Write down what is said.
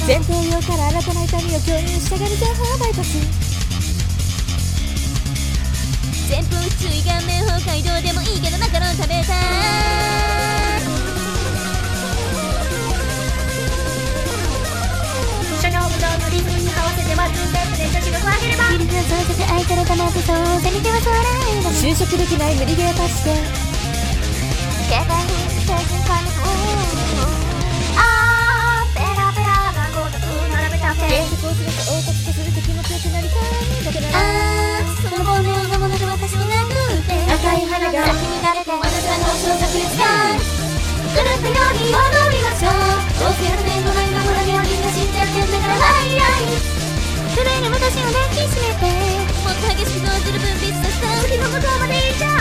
前提用から新たな痛みを共有したがる情報バイパス。前方注意顔面崩壊どうでもいいけどマカロン食べたい。 初尿ブドウのリズムに合わせてワンツーステップで女子力を上げればビルフンそうせて相手の玉手そうせ見てはそらいだ就職できない無理ゲーパスで携帯に精神科にペラペラなごとく並べたって原則をすると凹凸とすると気持ちよくなりたいだけどその棒のようなもので私を殴って赤い花が先に慣れて私はの小作ですか狂ったように踊りましょう。どうせ100年後の今頃にはみんな死んじゃってんだからはいはい震える昔を抱きしめてもっと激しく脳汁分泌させた日の向こうまで行っちゃう